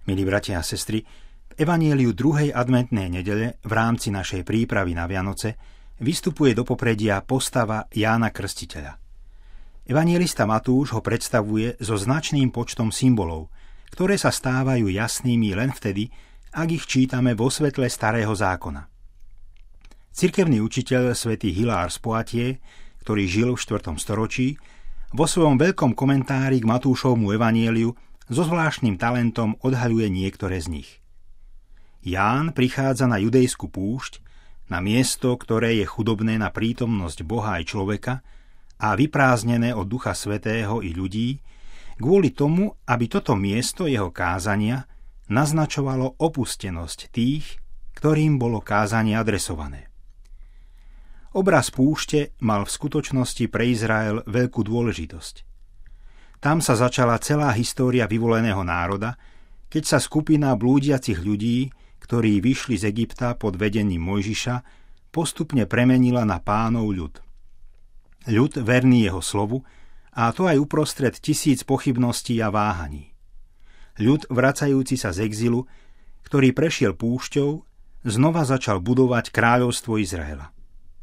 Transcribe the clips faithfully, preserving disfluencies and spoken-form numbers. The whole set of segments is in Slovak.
Milí bratia a sestry, v evanjeliu druhej adventnej nedele v rámci našej prípravy na Vianoce vystupuje do popredia postava Jána Krstiteľa. Evanjelista Matúš ho predstavuje so značným počtom symbolov, ktoré sa stávajú jasnými len vtedy, ak ich čítame vo svetle Starého zákona. Cirkevný učiteľ svätý Hilár z Poitiers, ktorý žil v štvrtom storočí, vo svojom veľkom komentári k Matúšovmu evanjeliu so zvláštnym talentom odhaľuje niektoré z nich. Ján prichádza na judejskú púšť, na miesto, ktoré je chudobné na prítomnosť Boha aj človeka a vyprázdnené od Ducha Svätého i ľudí, kvôli tomu, aby toto miesto jeho kázania naznačovalo opustenosť tých, ktorým bolo kázanie adresované. Obraz púšte mal v skutočnosti pre Izrael veľkú dôležitosť. Tam sa začala celá história vyvoleného národa, keď sa skupina blúdiacich ľudí, ktorí vyšli z Egypta pod vedením Mojžiša, postupne premenila na Pánov ľud. Ľud verný jeho slovu, a to aj uprostred tisíc pochybností a váhaní. Ľud vracajúci sa z exilu, ktorý prešiel púšťou, znova začal budovať kráľovstvo Izraela.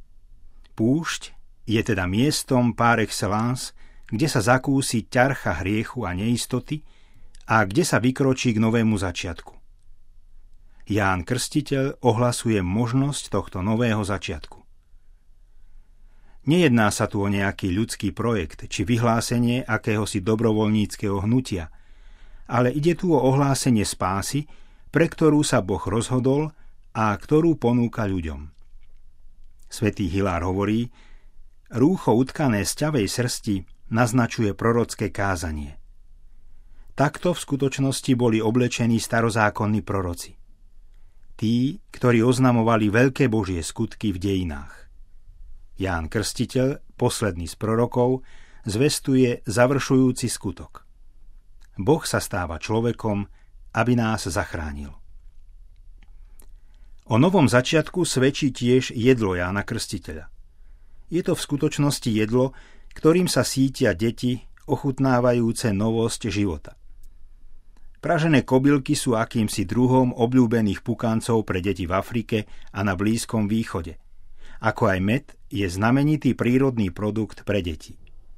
Púšť je teda miestom par excellence, kde sa zakúsi ťarcha hriechu a neistoty a kde sa vykročí k novému začiatku. Ján Krstiteľ ohlasuje možnosť tohto nového začiatku. Nejedná sa tu o nejaký ľudský projekt či vyhlásenie akéhosi dobrovoľníckeho hnutia, ale ide tu o ohlásenie spásy, pre ktorú sa Boh rozhodol a ktorú ponúka ľuďom. Svätý Hilár hovorí, rúcho utkané z ťavej srsti naznačuje prorocké kázanie. Takto v skutočnosti boli oblečení starozákonní proroci. Tí, ktorí oznamovali veľké Božie skutky v dejinách. Ján Krstiteľ, posledný z prorokov, zvestuje završujúci skutok. Boh sa stáva človekom, aby nás zachránil. O novom začiatku svedčí tiež jedlo Jána Krstiteľa. Je to v skutočnosti jedlo, ktorým sa sítia deti, ochutnávajúce novosť života. Pražené kobylky sú akýmsi druhom obľúbených pukancov pre deti v Afrike a na Blízkom východe. Ako aj med je znamenitý prírodný produkt pre deti.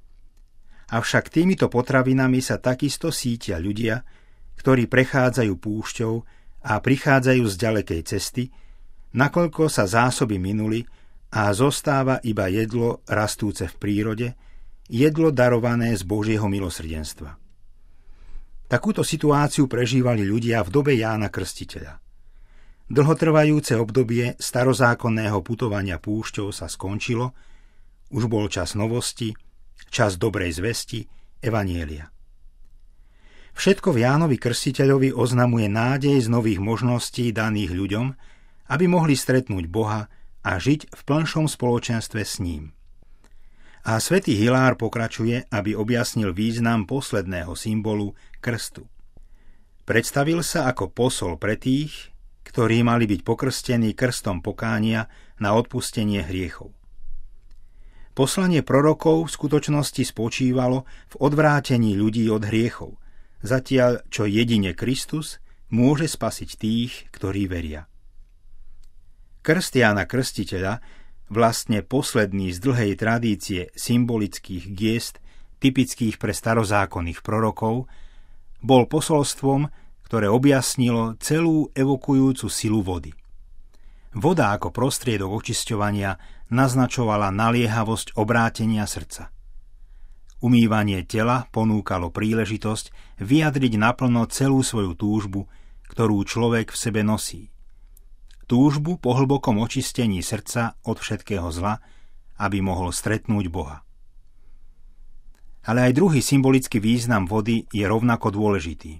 Avšak týmito potravinami sa takisto sítia ľudia, ktorí prechádzajú púšťou a prichádzajú z ďalekej cesty, nakoľko sa zásoby minuli a zostáva iba jedlo rastúce v prírode, jedlo darované z Božieho milosrdenstva. Takúto situáciu prežívali ľudia v dobe Jána Krstiteľa. Dlhotrvajúce obdobie starozákonného putovania púšťou sa skončilo, už bol čas novosti, čas dobrej zvesti, evanjelia. Všetko v Jánovi Krstiteľovi oznamuje nádej z nových možností daných ľuďom, aby mohli stretnúť Boha a žiť v plnšom spoločenstve s ním. A svätý Hilár pokračuje, aby objasnil význam posledného symbolu krstu. Predstavil sa ako posol pre tých, ktorí mali byť pokrstení krstom pokánia na odpustenie hriechov. Poslanie prorokov v skutočnosti spočívalo v odvrátení ľudí od hriechov, zatiaľ čo jedine Kristus môže spasiť tých, ktorí veria. Krst Jána Krstiteľa, vlastne posledný z dlhej tradície symbolických giest typických pre starozákonných prorokov, bol posolstvom, ktoré objasnilo celú evokujúcu silu vody. Voda ako prostriedok očisťovania naznačovala naliehavosť obrátenia srdca. Umývanie tela ponúkalo príležitosť vyjadriť naplno celú svoju túžbu, ktorú človek v sebe nosí. Túžbu po hlbokom očistení srdca od všetkého zla, aby mohol stretnúť Boha. Ale aj druhý symbolický význam vody je rovnako dôležitý.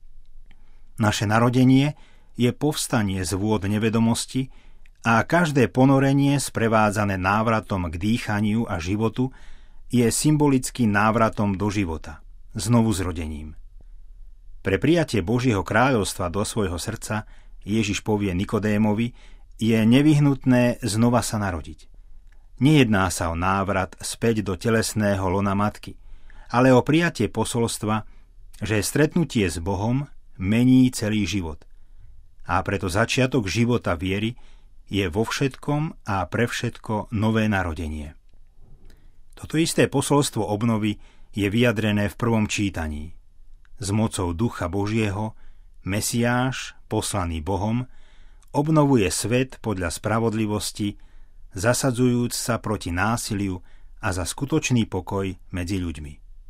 Naše narodenie je povstanie z vôd nevedomosti a každé ponorenie sprevádzané návratom k dýchaniu a životu je symbolickým návratom do života, znovu zrodením. Pre prijatie Božieho kráľovstva do svojho srdca Ježiš povie Nikodémovi, je nevyhnutné znova sa narodiť. Nejedná sa o návrat späť do telesného lona matky, ale o prijatie posolstva, že stretnutie s Bohom mení celý život. A preto začiatok života viery je vo všetkom a pre všetko nové narodenie. Toto isté posolstvo obnovy je vyjadrené v prvom čítaní. S mocou Ducha Božieho Mesiáš, poslaný Bohom, obnovuje svet podľa spravodlivosti, zasadzujúc sa proti násiliu a za skutočný pokoj medzi ľuďmi.